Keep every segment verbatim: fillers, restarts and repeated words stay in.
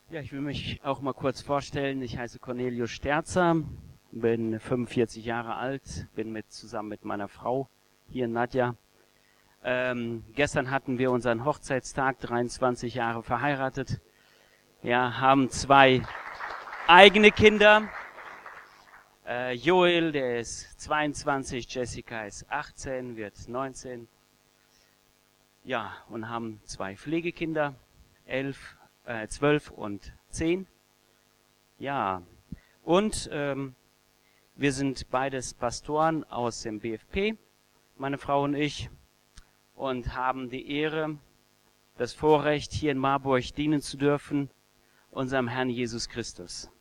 Ja, ich will mich auch mal kurz vorstellen. Ich heiße Cornelius Sterzer, bin fünfundvierzig Jahre alt, bin mit zusammen mit meiner Frau hier in Nadja. Ähm, gestern hatten wir unseren Hochzeitstag, dreiundzwanzig Jahre verheiratet. Ja, haben zwei eigene Kinder. Äh, Joel, der ist zweiundzwanzig, Jessica ist achtzehn, wird neunzehn. Ja, und haben zwei Pflegekinder, elf, äh, zwölf und zehn. Ja, und ähm, wir sind beides Pastoren aus dem B F P, meine Frau und ich, und haben die Ehre, das Vorrecht, hier in Marburg dienen zu dürfen, unserem Herrn Jesus Christus.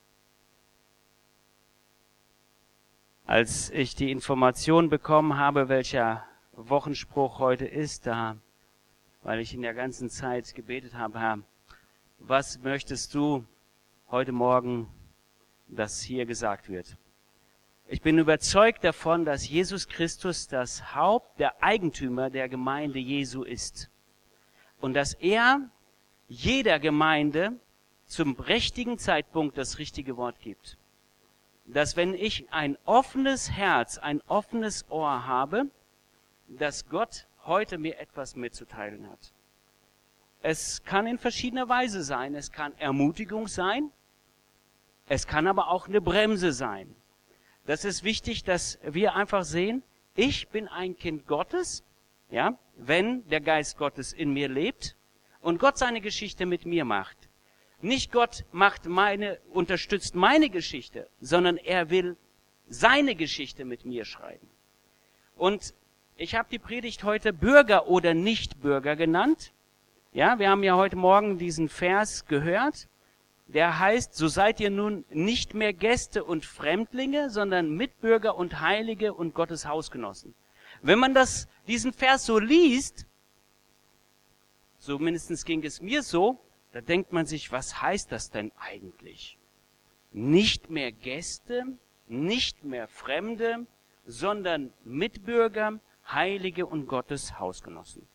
Als ich die Information bekommen habe, welcher Wochenspruch heute ist, da, weil ich in der ganzen Zeit gebetet habe, Herr, was möchtest du heute Morgen, dass hier gesagt wird? Ich bin überzeugt davon, dass Jesus Christus das Haupt, der Eigentümer der Gemeinde Jesu ist. Und dass er jeder Gemeinde zum richtigen Zeitpunkt das richtige Wort gibt. Dass wenn ich ein offenes Herz, ein offenes Ohr habe, dass Gott heute mir etwas mitzuteilen hat. Es kann in verschiedener Weise sein. Es kann Ermutigung sein. Es kann aber auch eine Bremse sein. Das ist wichtig, dass wir einfach sehen, ich bin ein Kind Gottes, ja, wenn der Geist Gottes in mir lebt und Gott seine Geschichte mit mir macht. Nicht Gott macht meine, unterstützt meine Geschichte, sondern er will seine Geschichte mit mir schreiben. Und ich habe die Predigt heute Bürger oder Nichtbürger genannt. Ja, wir haben ja heute Morgen diesen Vers gehört. Der heißt, so seid ihr nun nicht mehr Gäste und Fremdlinge, sondern Mitbürger und Heilige und Gottes Hausgenossen. Wenn man das, diesen Vers so liest, so mindestens ging es mir so, da denkt man sich, was heißt das denn eigentlich? Nicht mehr Gäste, nicht mehr Fremde, sondern Mitbürger, Heilige und Gottes Hausgenossen.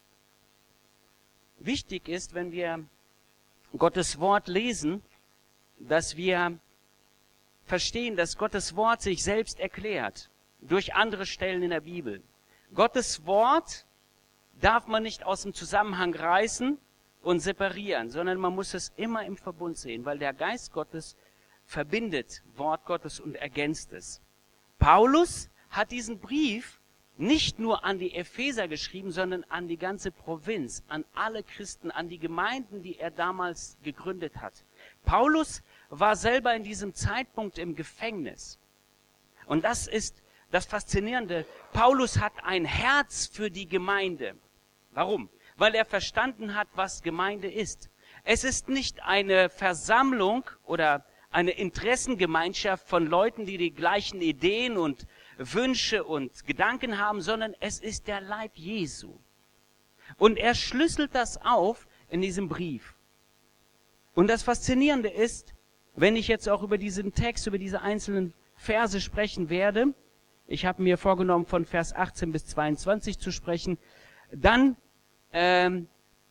Wichtig ist, wenn wir Gottes Wort lesen, dass wir verstehen, dass Gottes Wort sich selbst erklärt durch andere Stellen in der Bibel. Gottes Wort darf man nicht aus dem Zusammenhang reißen und separieren, sondern man muss es immer im Verbund sehen, weil der Geist Gottes verbindet Wort Gottes und ergänzt es. Paulus hat diesen Brief nicht nur an die Epheser geschrieben, sondern an die ganze Provinz, an alle Christen, an die Gemeinden, die er damals gegründet hat. Paulus war selber in diesem Zeitpunkt im Gefängnis. Und das ist das Faszinierende. Paulus hat ein Herz für die Gemeinde. Warum? Weil er verstanden hat, was Gemeinde ist. Es ist nicht eine Versammlung oder eine Interessengemeinschaft von Leuten, die die gleichen Ideen und Wünsche und Gedanken haben, sondern es ist der Leib Jesu. Und er schlüsselt das auf in diesem Brief. Und das Faszinierende ist, wenn ich jetzt auch über diesen Text, über diese einzelnen Verse sprechen werde, ich habe mir vorgenommen, von Vers achtzehn bis zweiundzwanzig zu sprechen, dann ähm,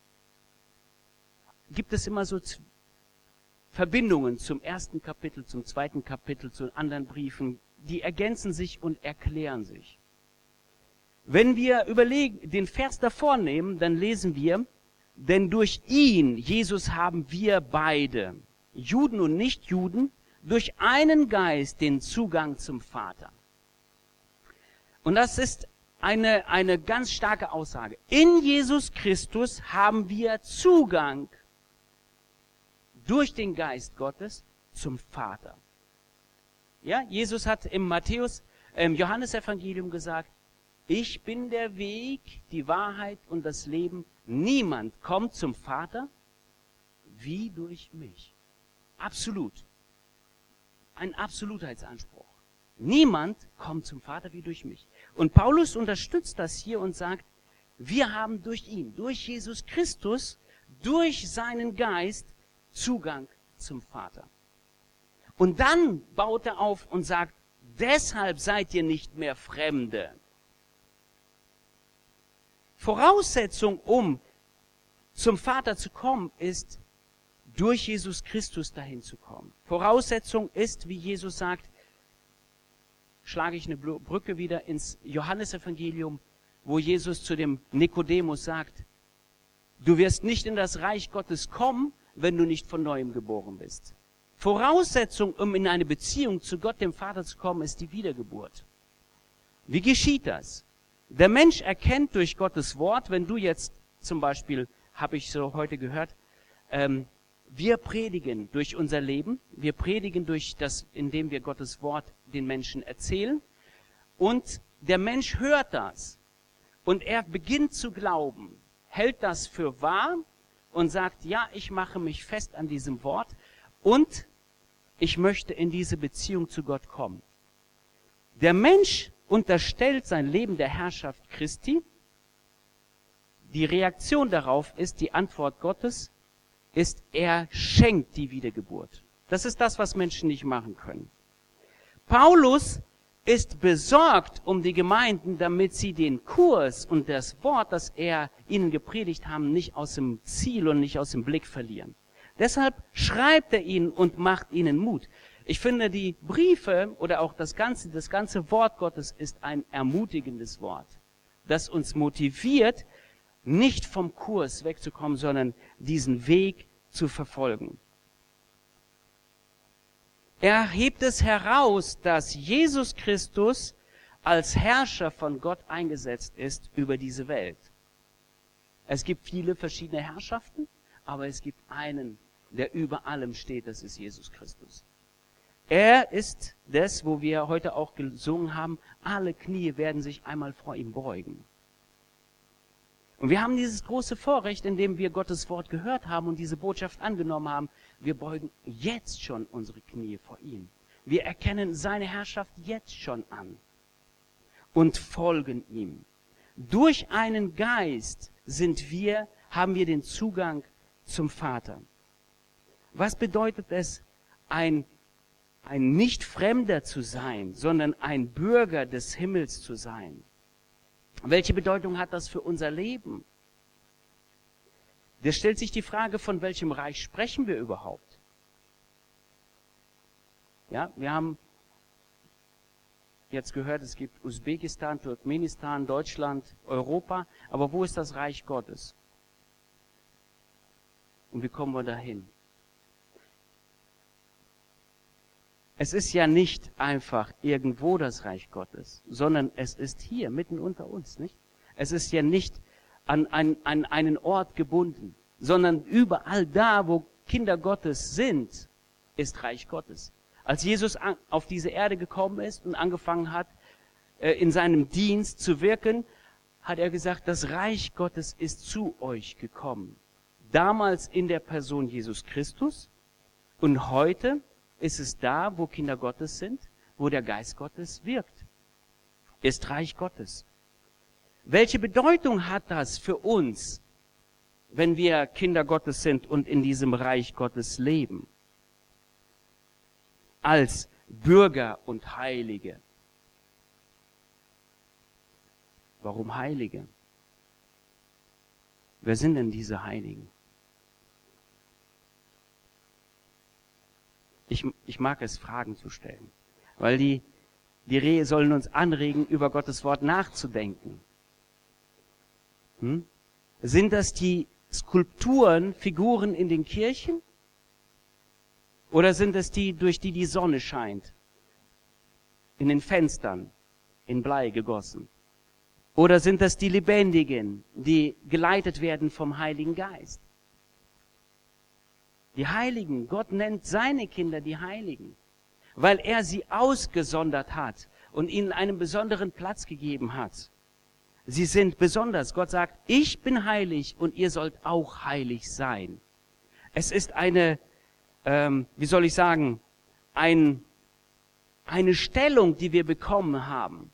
gibt es immer so Verbindungen zum ersten Kapitel, zum zweiten Kapitel, zu anderen Briefen, die ergänzen sich und erklären sich. Wenn wir überlegen, den Vers davor nehmen, dann lesen wir, denn durch ihn, Jesus, haben wir beide, Juden und Nichtjuden, durch einen Geist den Zugang zum Vater. Und das ist eine, eine ganz starke Aussage. In Jesus Christus haben wir Zugang durch den Geist Gottes zum Vater. Ja, Jesus hat im Matthäus, im Johannesevangelium gesagt, ich bin der Weg, die Wahrheit und das Leben. Niemand kommt zum Vater wie durch mich. Absolut. Ein Absolutheitsanspruch. Niemand kommt zum Vater wie durch mich. Und Paulus unterstützt das hier und sagt, wir haben durch ihn, durch Jesus Christus, durch seinen Geist Zugang zum Vater. Und dann baut er auf und sagt, deshalb seid ihr nicht mehr Fremde. Voraussetzung, um zum Vater zu kommen, ist durch Jesus Christus dahin zu kommen. Voraussetzung ist, wie Jesus sagt, schlage ich eine Brücke wieder ins Johannesevangelium, wo Jesus zu dem Nikodemus sagt, du wirst nicht in das Reich Gottes kommen, wenn du nicht von Neuem geboren bist. Voraussetzung, um in eine Beziehung zu Gott, dem Vater, zu kommen, ist die Wiedergeburt. Wie geschieht das? Der Mensch erkennt durch Gottes Wort, wenn du jetzt zum Beispiel, habe ich so heute gehört, ähm, wir predigen durch unser Leben, wir predigen durch das, indem wir Gottes Wort den Menschen erzählen, und der Mensch hört das und er beginnt zu glauben, hält das für wahr und sagt, ja, ich mache mich fest an diesem Wort und ich möchte in diese Beziehung zu Gott kommen. Der Mensch unterstellt sein Leben der Herrschaft Christi. Die Reaktion darauf ist, die Antwort Gottes ist, er schenkt die Wiedergeburt. Das ist das, was Menschen nicht machen können. Paulus ist besorgt um die Gemeinden, damit sie den Kurs und das Wort, das er ihnen gepredigt haben, nicht aus dem Ziel und nicht aus dem Blick verlieren. Deshalb schreibt er ihnen und macht ihnen Mut. Ich finde, die Briefe oder auch das ganze, das ganze Wort Gottes ist ein ermutigendes Wort, das uns motiviert, nicht vom Kurs wegzukommen, sondern diesen Weg zu verfolgen. Er hebt es heraus, dass Jesus Christus als Herrscher von Gott eingesetzt ist über diese Welt. Es gibt viele verschiedene Herrschaften, aber es gibt einen, der über allem steht, das ist Jesus Christus. Er ist das, wo wir heute auch gesungen haben, alle Knie werden sich einmal vor ihm beugen. Und wir haben dieses große Vorrecht, indem wir Gottes Wort gehört haben und diese Botschaft angenommen haben. Wir beugen jetzt schon unsere Knie vor ihm. Wir erkennen seine Herrschaft jetzt schon an und folgen ihm. Durch einen Geist sind wir, haben wir den Zugang zum Vater. Was bedeutet es, ein, ein Nicht-Fremder zu sein, sondern ein Bürger des Himmels zu sein? Welche Bedeutung hat das für unser Leben? Da stellt sich die Frage, von welchem Reich sprechen wir überhaupt? Ja, wir haben jetzt gehört, es gibt Usbekistan, Turkmenistan, Deutschland, Europa, aber wo ist das Reich Gottes? Und wie kommen wir dahin? Es ist ja nicht einfach irgendwo das Reich Gottes, sondern es ist hier, mitten unter uns, nicht? Es ist ja nicht an, an, an einen Ort gebunden, sondern überall da, wo Kinder Gottes sind, ist Reich Gottes. Als Jesus an, auf diese Erde gekommen ist und angefangen hat, äh, in seinem Dienst zu wirken, hat er gesagt, das Reich Gottes ist zu euch gekommen. Damals in der Person Jesus Christus und heute ist es da, wo Kinder Gottes sind, wo der Geist Gottes wirkt. Ist Reich Gottes. Welche Bedeutung hat das für uns, wenn wir Kinder Gottes sind und in diesem Reich Gottes leben? Als Bürger und Heilige. Warum Heilige? Wer sind denn diese Heiligen? Ich, ich mag es, Fragen zu stellen, weil die, die Rehe sollen uns anregen, über Gottes Wort nachzudenken. Hm? Sind das die Skulpturen, Figuren in den Kirchen? Oder sind es die, durch die die Sonne scheint? In den Fenstern, in Blei gegossen? Oder sind das die Lebendigen, die geleitet werden vom Heiligen Geist? Die Heiligen, Gott nennt seine Kinder die Heiligen, weil er sie ausgesondert hat und ihnen einen besonderen Platz gegeben hat. Sie sind besonders. Gott sagt, ich bin heilig und ihr sollt auch heilig sein. Es ist eine, ähm, wie soll ich sagen, ein, eine Stellung, die wir bekommen haben.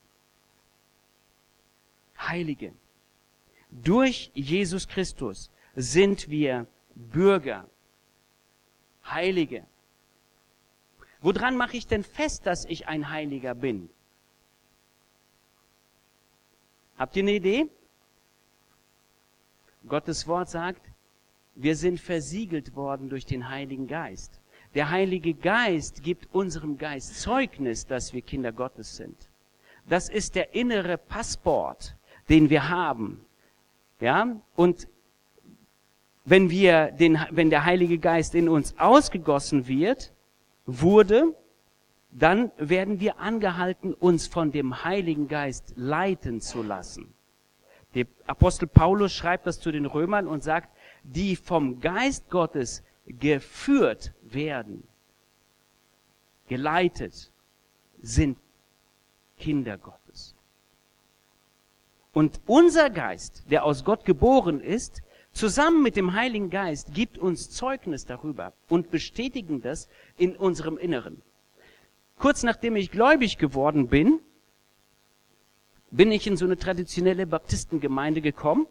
Heilige. Durch Jesus Christus sind wir Bürger. Heilige. Woran mache ich denn fest, dass ich ein Heiliger bin? Habt ihr eine Idee? Gottes Wort sagt, Wir sind versiegelt worden durch den Heiligen Geist. Der Heilige Geist gibt unserem Geist Zeugnis, dass wir Kinder Gottes sind. Das ist der innere Passport, den wir haben. Ja? Und wenn wir den, wenn der Heilige Geist in uns ausgegossen wird, wurde, dann werden wir angehalten, uns von dem Heiligen Geist leiten zu lassen. Der Apostel Paulus schreibt das zu den Römern und sagt, die vom Geist Gottes geführt werden, geleitet, sind Kinder Gottes. Und unser Geist, der aus Gott geboren ist, zusammen mit dem Heiligen Geist, gibt uns Zeugnis darüber und bestätigen das in unserem Inneren. Kurz nachdem ich gläubig geworden bin, bin ich in so eine traditionelle Baptistengemeinde gekommen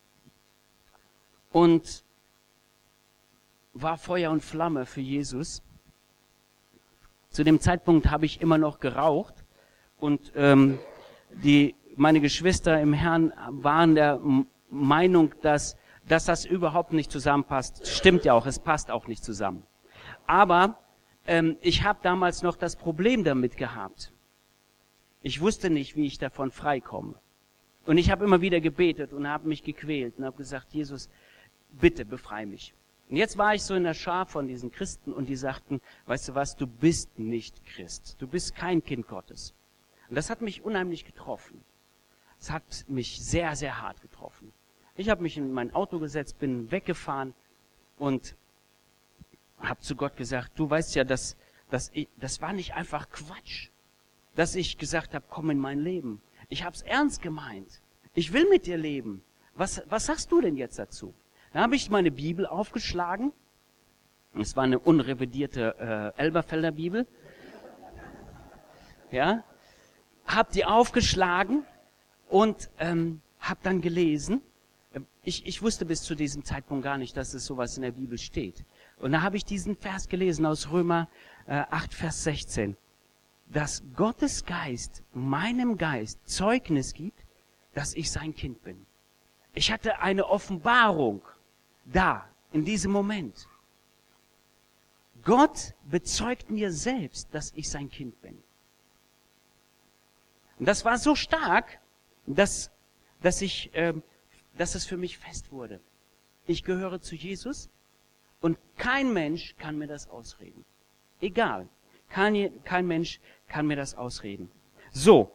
und war Feuer und Flamme für Jesus. Zu dem Zeitpunkt habe ich immer noch geraucht und ähm, die, meine Geschwister im Herrn waren der Meinung, dass, dass das überhaupt nicht zusammenpasst. Stimmt ja auch, es passt auch nicht zusammen. Aber ähm, ich habe damals noch das Problem damit gehabt. Ich wusste nicht, wie ich davon freikomme. Und ich habe immer wieder gebetet und habe mich gequält und habe gesagt, Jesus, bitte befreie mich. Und jetzt war ich so in der Schar von diesen Christen und die sagten, weißt du was, du bist nicht Christ. Du bist kein Kind Gottes. Und das hat mich unheimlich getroffen. Es hat mich sehr, sehr hart getroffen. Ich habe mich in mein Auto gesetzt, bin weggefahren und habe zu Gott gesagt, du weißt ja, dass, dass ich, das war nicht einfach Quatsch, dass ich gesagt habe, komm in mein Leben. Ich habe es ernst gemeint. Ich will mit dir leben. Was, was sagst du denn jetzt dazu? Dann habe ich meine Bibel aufgeschlagen. Es war eine unrevidierte äh, Elberfelder Bibel. Ja, habe die aufgeschlagen und ähm, habe dann gelesen. Ich, ich wusste bis zu diesem Zeitpunkt gar nicht, dass es sowas in der Bibel steht. Und da habe ich diesen Vers gelesen aus Römer äh, acht, Vers sechzehn. Dass Gottes Geist meinem Geist Zeugnis gibt, dass ich sein Kind bin. Ich hatte eine Offenbarung da, in diesem Moment. Gott bezeugt mir selbst, dass ich sein Kind bin. Und das war so stark, dass, dass, ich, äh, dass es für mich fest wurde. Ich gehöre zu Jesus und kein Mensch kann mir das ausreden. Egal. Kein, kein Mensch kann mir das ausreden. So.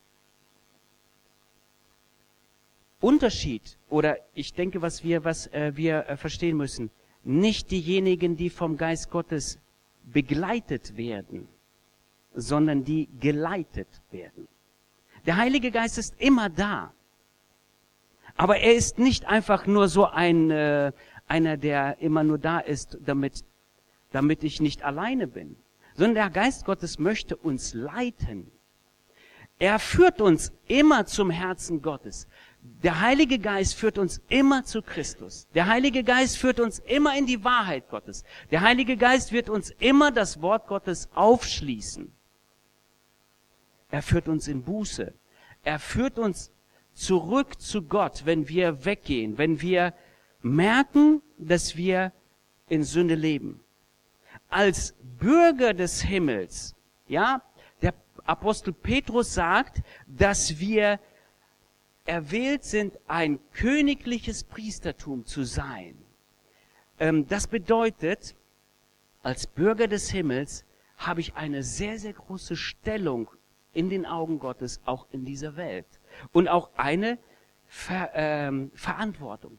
Unterschied, oder ich denke, was wir, was äh, wir äh, verstehen müssen, nicht diejenigen, die vom Geist Gottes begleitet werden, sondern die geleitet werden. Der Heilige Geist ist immer da. Aber er ist nicht einfach nur so ein, äh, einer, der immer nur da ist, damit, damit ich nicht alleine bin. Sondern der Geist Gottes möchte uns leiten. Er führt uns immer zum Herzen Gottes. Der Heilige Geist führt uns immer zu Christus. Der Heilige Geist führt uns immer in die Wahrheit Gottes. Der Heilige Geist wird uns immer das Wort Gottes aufschließen. Er führt uns in Buße. Er führt uns zurück zu Gott, wenn wir weggehen, wenn wir merken, dass wir in Sünde leben. Als Bürger des Himmels, ja, der Apostel Petrus sagt, dass wir erwählt sind, ein königliches Priestertum zu sein. Ähm, das bedeutet, als Bürger des Himmels habe ich eine sehr, sehr große Stellung in den Augen Gottes, auch in dieser Welt. Und auch eine Ver, ähm, Verantwortung.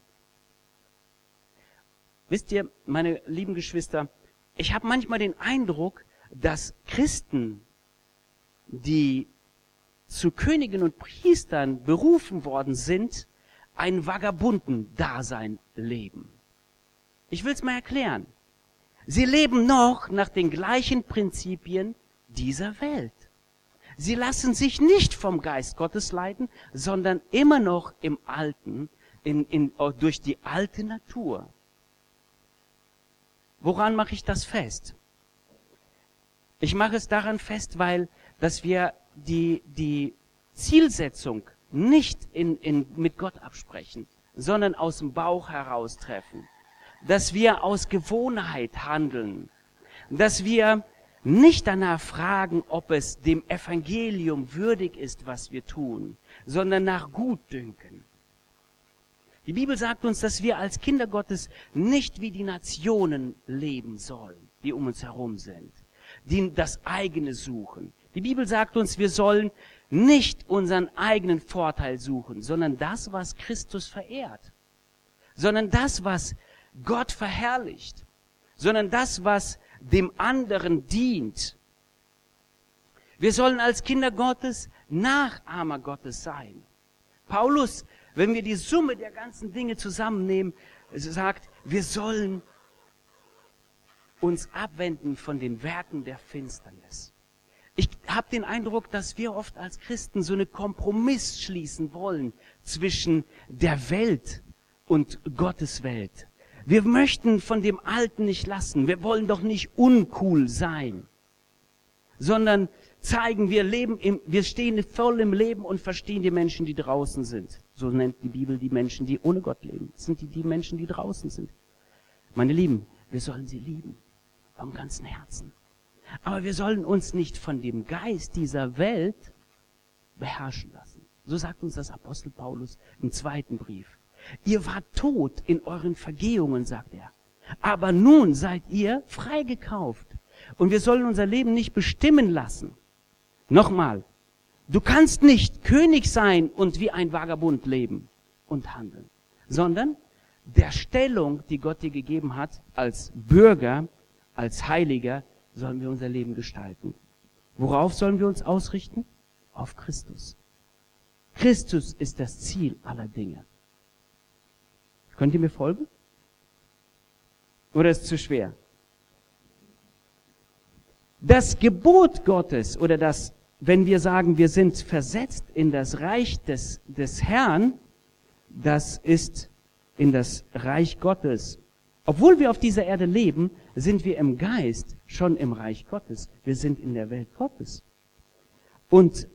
Wisst ihr, meine lieben Geschwister, ich habe manchmal den Eindruck, dass Christen, die zu Königen und Priestern berufen worden sind, ein Vagabunden-Dasein leben. Ich will es mal erklären. Sie leben noch nach den gleichen Prinzipien dieser Welt. Sie lassen sich nicht vom Geist Gottes leiten, sondern immer noch im Alten, in, in, durch die alte Natur. Woran mache ich das fest? Ich mache es daran fest, weil, dass wir die, die Zielsetzung nicht in, in, mit Gott absprechen, sondern aus dem Bauch heraus treffen. dass wir aus Gewohnheit handeln, dass wir nicht danach fragen, ob es dem Evangelium würdig ist, was wir tun, sondern nach Gutdünken. Die Bibel sagt uns, dass wir als Kinder Gottes nicht wie die Nationen leben sollen, die um uns herum sind, die das eigene suchen. Die Bibel sagt uns, wir sollen nicht unseren eigenen Vorteil suchen, sondern das, was Christus verehrt, sondern das, was Gott verherrlicht, sondern das, was dem anderen dient. Wir sollen als Kinder Gottes Nachahmer Gottes sein. Paulus, wenn wir die Summe der ganzen Dinge zusammennehmen, sagt, wir sollen uns abwenden von den Werken der Finsternis. Ich habe den Eindruck, dass wir oft als Christen so einen Kompromiss schließen wollen zwischen der Welt und Gottes Welt. Wir möchten von dem Alten nicht lassen. Wir wollen doch nicht uncool sein, sondern zeigen, wir leben im, wir stehen voll im Leben und verstehen die Menschen, die draußen sind. So nennt die Bibel die Menschen, die ohne Gott leben. Das sind die, die Menschen, die draußen sind. Meine Lieben, wir sollen sie lieben. Vom ganzen Herzen. Aber wir sollen uns nicht von dem Geist dieser Welt beherrschen lassen. So sagt uns das Apostel Paulus im zweiten Brief. Ihr wart tot in euren Vergehungen, sagt er. Aber nun seid ihr freigekauft. Und wir sollen unser Leben nicht bestimmen lassen. Nochmal, du kannst nicht König sein und wie ein Vagabund leben und handeln, sondern der Stellung, die Gott dir gegeben hat, als Bürger, als Heiliger, sollen wir unser Leben gestalten. Worauf sollen wir uns ausrichten? Auf Christus. Christus ist das Ziel aller Dinge. Könnt ihr mir folgen? Oder ist es zu schwer? Das Gebot Gottes oder das, wenn wir sagen, wir sind versetzt in das Reich des, des Herrn, das ist in das Reich Gottes. Obwohl wir auf dieser Erde leben, sind wir im Geist schon im Reich Gottes. Wir sind in der Welt Gottes. Und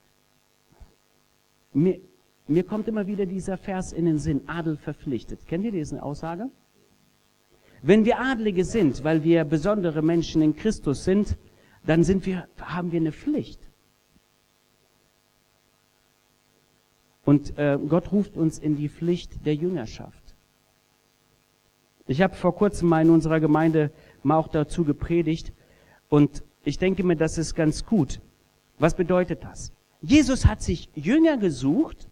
mir, mir kommt immer wieder dieser Vers in den Sinn, Adel verpflichtet. Kennt ihr diese Aussage? Wenn wir Adlige sind, weil wir besondere Menschen in Christus sind, dann sind wir, haben wir eine Pflicht. Und äh, Gott ruft uns in die Pflicht der Jüngerschaft. Ich habe vor kurzem mal in unserer Gemeinde mal auch dazu gepredigt und ich denke mir, das ist ganz gut. Was bedeutet das? Jesus hat sich Jünger gesucht,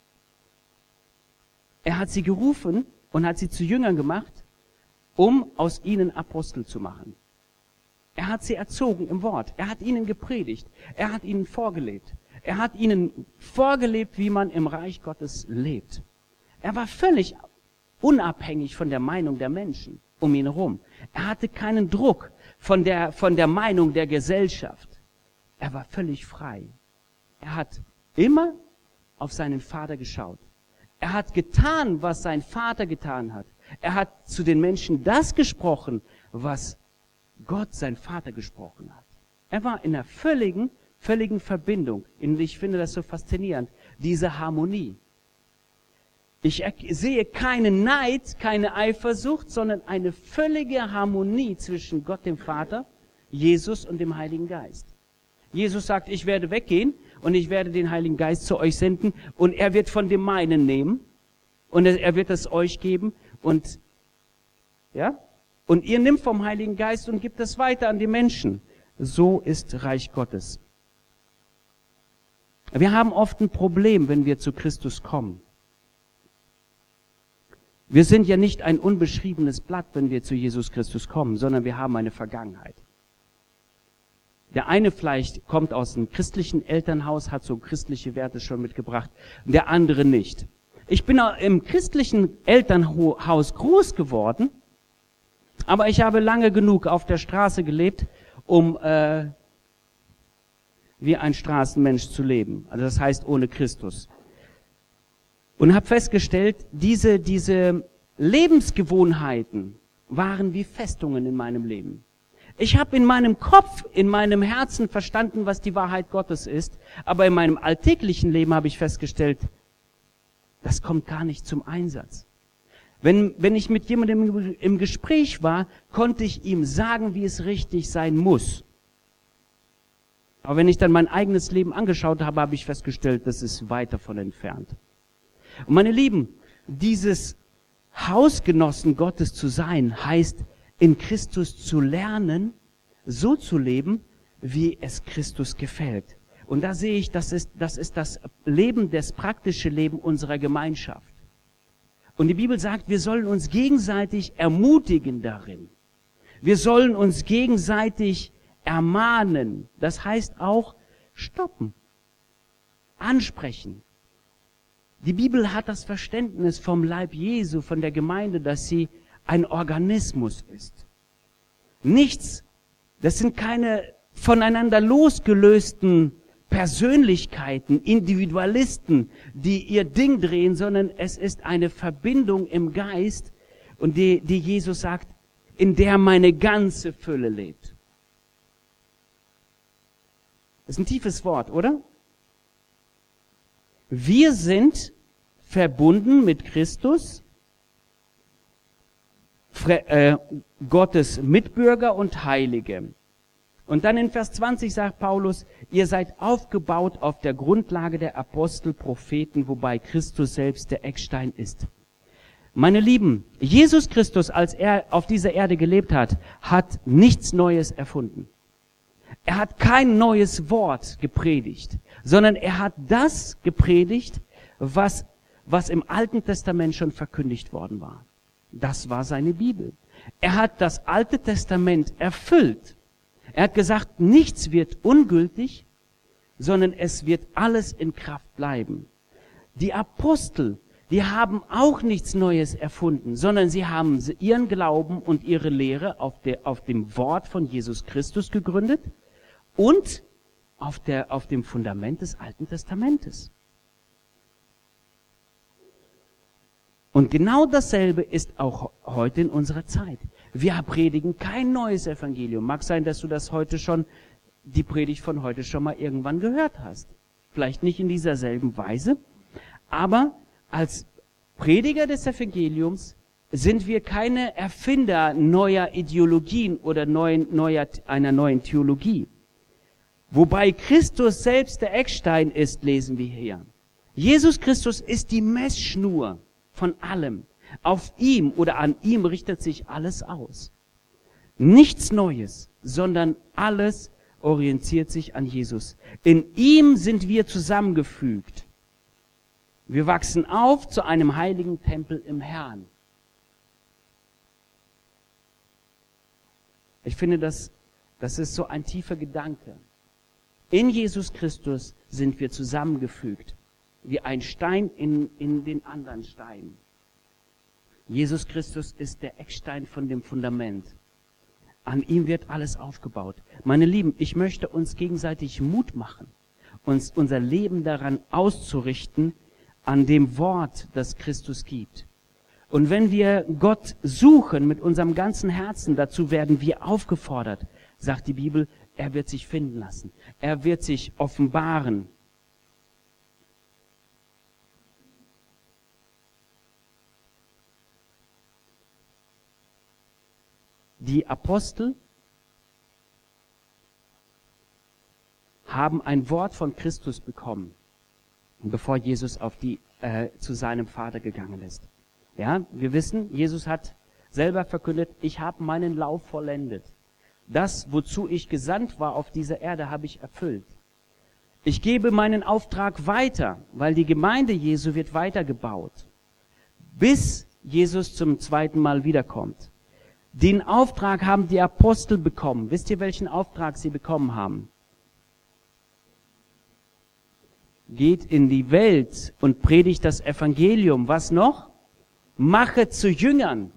er hat sie gerufen und hat sie zu Jüngern gemacht, um aus ihnen Apostel zu machen. Er hat sie erzogen im Wort, er hat ihnen gepredigt, er hat ihnen vorgelebt, er hat ihnen vorgelebt, wie man im Reich Gottes lebt. Er war völlig unabhängig von der Meinung der Menschen um ihn herum. Er hatte keinen Druck von der, von der Meinung der Gesellschaft. Er war völlig frei. Er hat immer auf seinen Vater geschaut. Er hat getan, was sein Vater getan hat. Er hat zu den Menschen das gesprochen, was Gott, sein Vater, gesprochen hat. Er war in einer völligen, völligen Verbindung. Und ich finde das so faszinierend, diese Harmonie. Ich sehe keinen Neid, keine Eifersucht, sondern eine völlige Harmonie zwischen Gott, dem Vater, Jesus und dem Heiligen Geist. Jesus sagt, ich werde weggehen und ich werde den Heiligen Geist zu euch senden und er wird von dem meinen nehmen und er wird es euch geben und, ja, und ihr nimmt vom Heiligen Geist und gibt es weiter an die Menschen. So ist Reich Gottes. Wir haben oft ein Problem, wenn wir zu Christus kommen. Wir sind ja nicht ein unbeschriebenes Blatt, wenn wir zu Jesus Christus kommen, sondern wir haben eine Vergangenheit. Der eine vielleicht kommt aus einem christlichen Elternhaus, hat so christliche Werte schon mitgebracht, der andere nicht. Ich bin im christlichen Elternhaus groß geworden, aber ich habe lange genug auf der Straße gelebt, um äh, wie ein Straßenmensch zu leben. Also das heißt ohne Christus. Und habe festgestellt, diese, diese Lebensgewohnheiten waren wie Festungen in meinem Leben. Ich habe in meinem Kopf, in meinem Herzen verstanden, was die Wahrheit Gottes ist, aber in meinem alltäglichen Leben habe ich festgestellt, das kommt gar nicht zum Einsatz. Wenn, wenn ich mit jemandem im Gespräch war, konnte ich ihm sagen, wie es richtig sein muss. Aber wenn ich dann mein eigenes Leben angeschaut habe, habe ich festgestellt, das ist weit davon entfernt. Und meine Lieben, dieses Hausgenossen Gottes zu sein, heißt, in Christus zu lernen, so zu leben, wie es Christus gefällt. Und da sehe ich, das ist, das ist das Leben, das praktische Leben unserer Gemeinschaft. Und die Bibel sagt, wir sollen uns gegenseitig ermutigen darin. Wir sollen uns gegenseitig ermahnen. Das heißt auch stoppen, ansprechen. Die Bibel hat das Verständnis vom Leib Jesu, von der Gemeinde, dass sie ein Organismus ist. Nichts, das sind keine voneinander losgelösten Persönlichkeiten, Individualisten, die ihr Ding drehen, sondern es ist eine Verbindung im Geist, und die, die Jesus sagt, in der meine ganze Fülle lebt. Das ist ein tiefes Wort, oder? Wir sind verbunden mit Christus, äh, Gottes Mitbürger und Heilige. Und dann in Vers zwanzig sagt Paulus, ihr seid aufgebaut auf der Grundlage der Apostel, Propheten, wobei Christus selbst der Eckstein ist. Meine Lieben, Jesus Christus, als er auf dieser Erde gelebt hat, hat nichts Neues erfunden. Er hat kein neues Wort gepredigt, sondern er hat das gepredigt, was, was im Alten Testament schon verkündigt worden war. Das war seine Bibel. Er hat das Alte Testament erfüllt. Er hat gesagt, nichts wird ungültig, sondern es wird alles in Kraft bleiben. Die Apostel, die haben auch nichts Neues erfunden, sondern sie haben ihren Glauben und ihre Lehre auf, der, auf dem Wort von Jesus Christus gegründet und auf, der, auf dem Fundament des Alten Testamentes. Und genau dasselbe ist auch heute in unserer Zeit. Wir predigen kein neues Evangelium. Mag sein, dass du das heute schon, die Predigt von heute schon mal irgendwann gehört hast. Vielleicht nicht in dieser selben Weise, aber als Prediger des Evangeliums sind wir keine Erfinder neuer Ideologien oder neuen, neuer, einer neuen Theologie. Wobei Christus selbst der Eckstein ist, lesen wir hier. Jesus Christus ist die Messschnur von allem. Auf ihm oder an ihm richtet sich alles aus. Nichts Neues, sondern alles orientiert sich an Jesus. In ihm sind wir zusammengefügt. Wir wachsen auf zu einem heiligen Tempel im Herrn. Ich finde, das, das ist so ein tiefer Gedanke. In Jesus Christus sind wir zusammengefügt, wie ein Stein in, in den anderen Stein. Jesus Christus ist der Eckstein von dem Fundament. An ihm wird alles aufgebaut. Meine Lieben, ich möchte uns gegenseitig Mut machen, uns unser Leben daran auszurichten, an dem Wort, das Christus gibt. Und wenn wir Gott suchen mit unserem ganzen Herzen, dazu werden wir aufgefordert, sagt die Bibel, er wird sich finden lassen. Er wird sich offenbaren. Die Apostel haben ein Wort von Christus bekommen, bevor Jesus auf die, äh, zu seinem Vater gegangen ist. Ja, wir wissen, Jesus hat selber verkündet, ich habe meinen Lauf vollendet. Das, wozu ich gesandt war auf dieser Erde, habe ich erfüllt. Ich gebe meinen Auftrag weiter, weil die Gemeinde Jesu wird weitergebaut, bis Jesus zum zweiten Mal wiederkommt. Den Auftrag haben die Apostel bekommen. Wisst ihr, welchen Auftrag sie bekommen haben? Geht in die Welt und predigt das Evangelium. Was noch? Mache zu Jüngern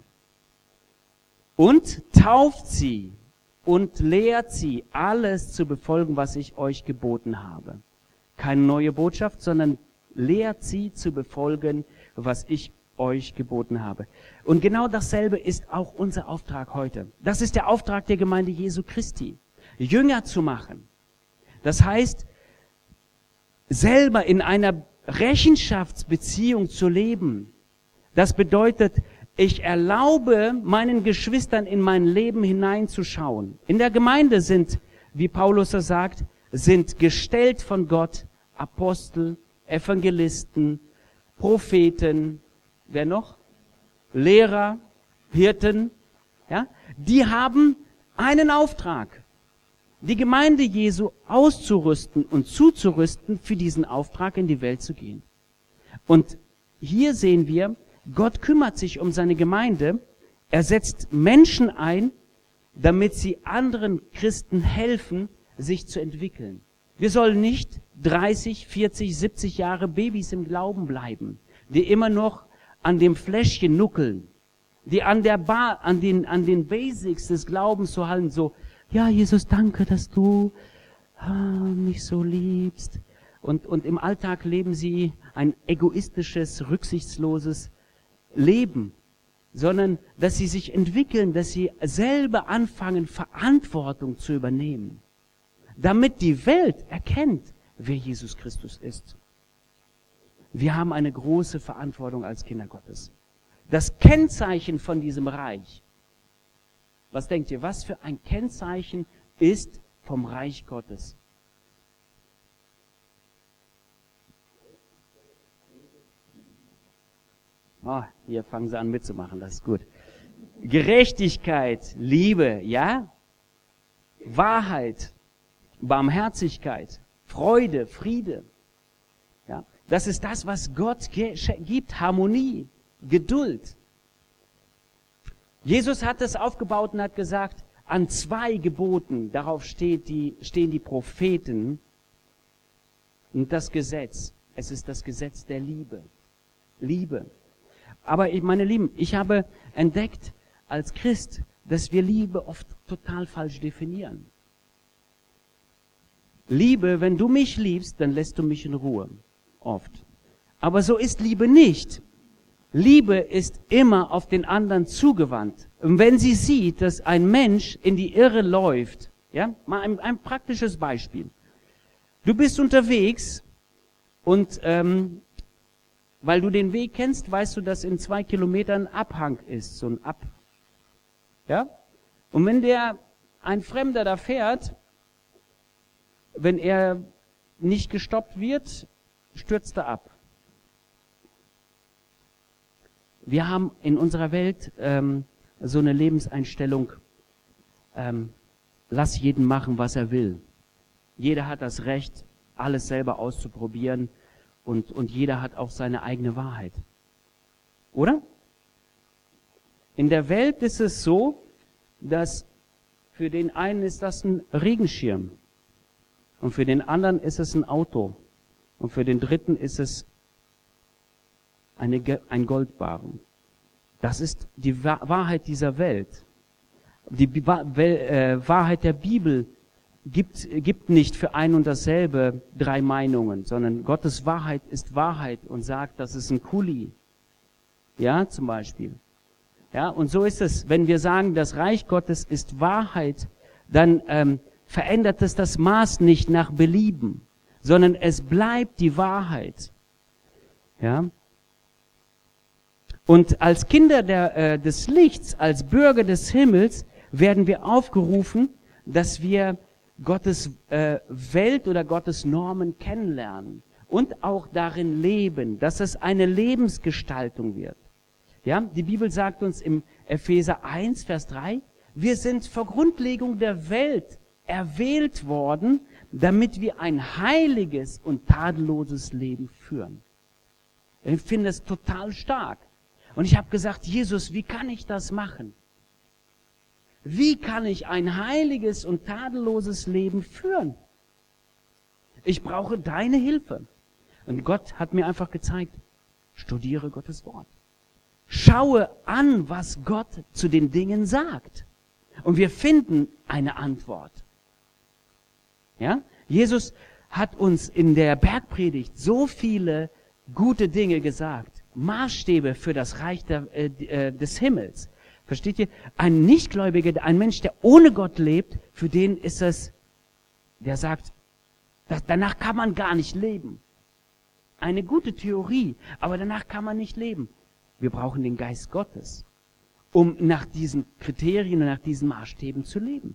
und tauft sie und lehrt sie, alles zu befolgen, was ich euch geboten habe. Keine neue Botschaft, sondern lehrt sie zu befolgen, was ich euch geboten habe. Und genau dasselbe ist auch unser Auftrag heute. Das ist der Auftrag der Gemeinde Jesu Christi, Jünger zu machen. Das heißt, selber in einer Rechenschaftsbeziehung zu leben. Das bedeutet, ich erlaube meinen Geschwistern in mein Leben hineinzuschauen. In der Gemeinde sind, wie Paulus das sagt, sind gestellt von Gott Apostel, Evangelisten, Propheten, wer noch? Lehrer, Hirten, ja? Die haben einen Auftrag, die Gemeinde Jesu auszurüsten und zuzurüsten, für diesen Auftrag in die Welt zu gehen. Und hier sehen wir, Gott kümmert sich um seine Gemeinde. Er setzt Menschen ein, damit sie anderen Christen helfen, sich zu entwickeln. Wir sollen nicht dreißig, vierzig, siebzig Jahre Babys im Glauben bleiben, die immer noch an dem Fläschchen nuckeln, die an der Bar, an den, an den Basics des Glaubens so halten, so, ja, Jesus, danke, dass du ah, mich so liebst. Und, und im Alltag leben sie ein egoistisches, rücksichtsloses Leben, sondern dass sie sich entwickeln, dass sie selber anfangen, Verantwortung zu übernehmen, damit die Welt erkennt, wer Jesus Christus ist. Wir haben eine große Verantwortung als Kinder Gottes. Das Kennzeichen von diesem Reich, was denkt ihr, was für ein Kennzeichen ist vom Reich Gottes? Oh, hier fangen sie an mitzumachen, das ist gut. Gerechtigkeit, Liebe, ja? Wahrheit, Barmherzigkeit, Freude, Friede. Ja? Das ist das, was Gott gibt, Harmonie, Geduld. Jesus hat es aufgebaut und hat gesagt, an zwei Geboten, darauf steht die, stehen die Propheten und das Gesetz. Es ist das Gesetz der Liebe. Liebe. Aber ich, meine Lieben, ich habe entdeckt als Christ, dass wir Liebe oft total falsch definieren. Liebe, wenn du mich liebst, dann lässt du mich in Ruhe. Oft. Aber so ist Liebe nicht. Liebe ist immer auf den anderen zugewandt. Und wenn sie sieht, dass ein Mensch in die Irre läuft, ja, mal ein, ein praktisches Beispiel. Du bist unterwegs und ähm, weil du den Weg kennst, weißt du, dass in zwei Kilometern Abhang ist, so ein Ab. Ja? Und wenn der, ein Fremder da fährt, wenn er nicht gestoppt wird, stürzt er ab. Wir haben in unserer Welt ähm, so eine Lebenseinstellung, ähm, lass jeden machen, was er will. Jeder hat das Recht, alles selber auszuprobieren. Und, und jeder hat auch seine eigene Wahrheit. Oder? In der Welt ist es so, dass für den einen ist das ein Regenschirm. Und für den anderen ist es ein Auto. Und für den dritten ist es eine, ein Goldbarren. Das ist die Wahrheit dieser Welt. Die Wahrheit der Bibel Gibt, gibt nicht für ein und dasselbe drei Meinungen, sondern Gottes Wahrheit ist Wahrheit und sagt, das ist ein Kuli. Ja, zum Beispiel. Ja, und so ist es, wenn wir sagen, das Reich Gottes ist Wahrheit, dann ähm, verändert es das Maß nicht nach Belieben, sondern es bleibt die Wahrheit. Ja. Und als Kinder der, äh, des Lichts, als Bürger des Himmels, werden wir aufgerufen, dass wir Gottes äh, Welt oder Gottes Normen kennenlernen und auch darin leben, dass es eine Lebensgestaltung wird. Ja, die Bibel sagt uns im Epheser eins, Vers drei, wir sind vor Grundlegung der Welt erwählt worden, damit wir ein heiliges und tadelloses Leben führen. Ich finde es total stark. Und ich habe gesagt, Jesus, wie kann ich das machen? Wie kann ich ein heiliges und tadelloses Leben führen? Ich brauche deine Hilfe. Und Gott hat mir einfach gezeigt, studiere Gottes Wort. Schaue an, was Gott zu den Dingen sagt. Und wir finden eine Antwort. Ja? Jesus hat uns in der Bergpredigt so viele gute Dinge gesagt. Maßstäbe für das Reich der, äh, des Himmels. Versteht ihr? Ein Nichtgläubiger, ein Mensch, der ohne Gott lebt, für den ist es, der sagt, das, danach kann man gar nicht leben. Eine gute Theorie, aber danach kann man nicht leben. Wir brauchen den Geist Gottes. um nach diesen Kriterien und nach diesen Maßstäben zu leben.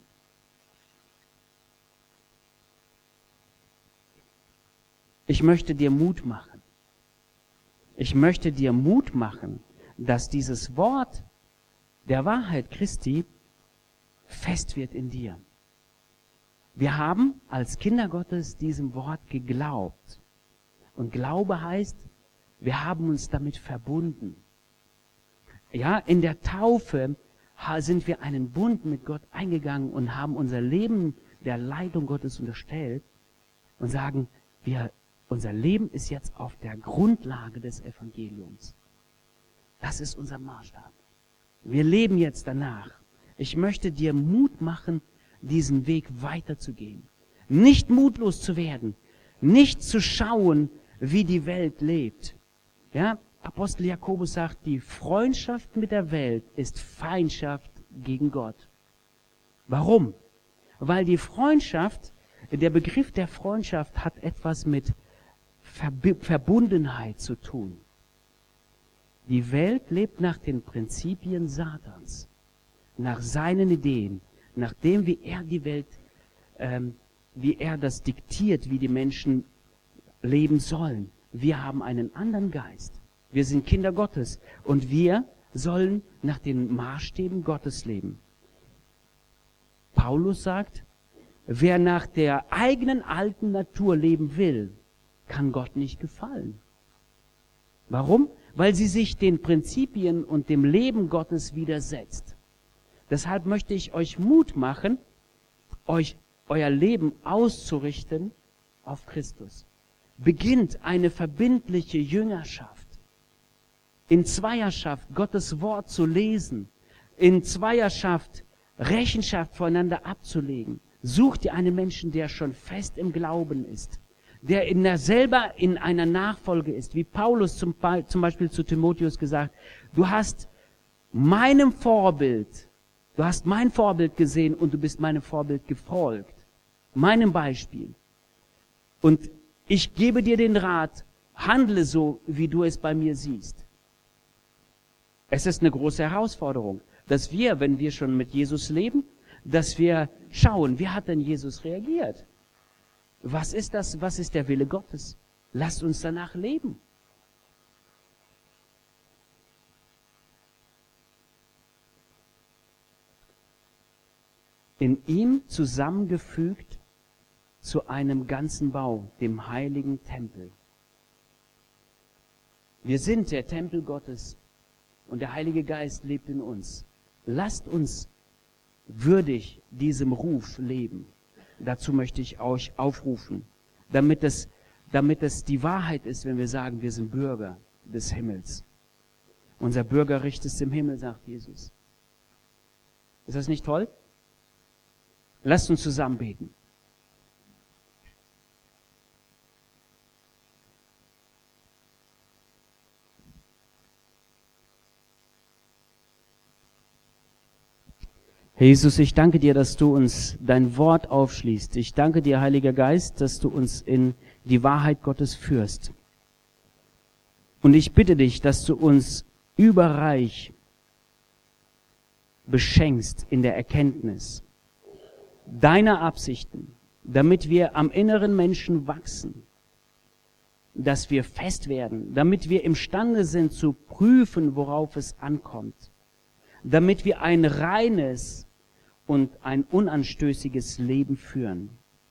Ich möchte dir Mut machen. Ich möchte dir Mut machen, dass dieses Wort der Wahrheit Christi fest wird in dir. Wir haben als Kinder Gottes diesem Wort geglaubt. Und Glaube heißt, wir haben uns damit verbunden. Ja, in der Taufe sind wir einen Bund mit Gott eingegangen und haben unser Leben der Leitung Gottes unterstellt und sagen, wir, unser Leben ist jetzt auf der Grundlage des Evangeliums. Das ist unser Maßstab. Wir leben jetzt danach. Ich möchte dir Mut machen, diesen Weg weiterzugehen. Nicht mutlos zu werden. Nicht zu schauen, wie die Welt lebt. Ja, Apostel Jakobus sagt, die Freundschaft mit der Welt ist Feindschaft gegen Gott. Warum? Weil die Freundschaft, der Begriff der Freundschaft hat etwas mit Verb- Verbundenheit zu tun. Die Welt lebt nach den Prinzipien Satans, nach seinen Ideen, nach dem, wie er die Welt, ähm, wie er das diktiert, wie die Menschen leben sollen. Wir haben einen anderen Geist. Wir sind Kinder Gottes und wir sollen nach den Maßstäben Gottes leben. Paulus sagt, wer nach der eigenen alten Natur leben will, kann Gott nicht gefallen. Warum? Weil sie sich den Prinzipien und dem Leben Gottes widersetzt. Deshalb möchte ich euch Mut machen, euch euer Leben auszurichten auf Christus. Beginnt eine verbindliche Jüngerschaft. In Zweierschaft Gottes Wort zu lesen. In Zweierschaft Rechenschaft voneinander abzulegen. Sucht ihr einen Menschen, der schon fest im Glauben ist. Der in der, selber in einer Nachfolge ist. Wie Paulus zum, zum Beispiel zu Timotheus gesagt, du hast meinem Vorbild, du hast mein Vorbild gesehen und du bist meinem Vorbild gefolgt. Meinem Beispiel. Und ich gebe dir den Rat, handle so, wie du es bei mir siehst. Es ist eine große Herausforderung, dass wir, wenn wir schon mit Jesus leben, dass wir schauen, wie hat denn Jesus reagiert? Was ist das? Was ist der Wille Gottes? Lasst uns danach leben. In ihm zusammengefügt zu einem ganzen Bau, dem heiligen Tempel. Wir sind der Tempel Gottes und der Heilige Geist lebt in uns. Lasst uns würdig diesem Ruf leben. Dazu möchte ich euch aufrufen, damit es, damit es die Wahrheit ist, wenn wir sagen, wir sind Bürger des Himmels. Unser Bürgerrecht ist im Himmel, sagt Jesus. Ist das nicht toll? Lasst uns zusammen beten. Herr Jesus, ich danke dir, dass du uns dein Wort aufschließt. Ich danke dir, Heiliger Geist, dass du uns in die Wahrheit Gottes führst. Und ich bitte dich, dass du uns überreich beschenkst in der Erkenntnis deiner Absichten, damit wir am inneren Menschen wachsen, dass wir fest werden, damit wir imstande sind zu prüfen, worauf es ankommt, damit wir ein reines und ein unanstößiges Leben führen,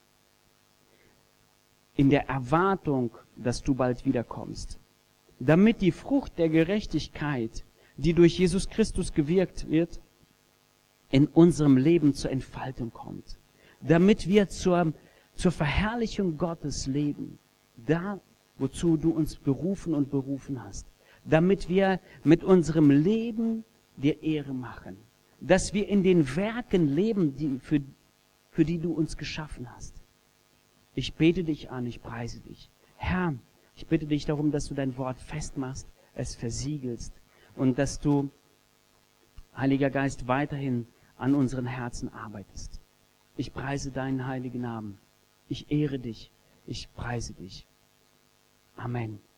in der Erwartung, dass du bald wiederkommst, damit die Frucht der Gerechtigkeit, die durch Jesus Christus gewirkt wird, in unserem Leben zur Entfaltung kommt, damit wir zur, zur Verherrlichung Gottes leben, da, wozu du uns berufen und berufen hast, damit wir mit unserem Leben dir Ehre machen, dass wir in den Werken leben, die, für, für die du uns geschaffen hast. Ich bete dich an, ich preise dich. Herr, ich bitte dich darum, dass du dein Wort festmachst, es versiegelst und dass du, Heiliger Geist, weiterhin an unseren Herzen arbeitest. Ich preise deinen heiligen Namen. Ich ehre dich. Ich preise dich. Amen.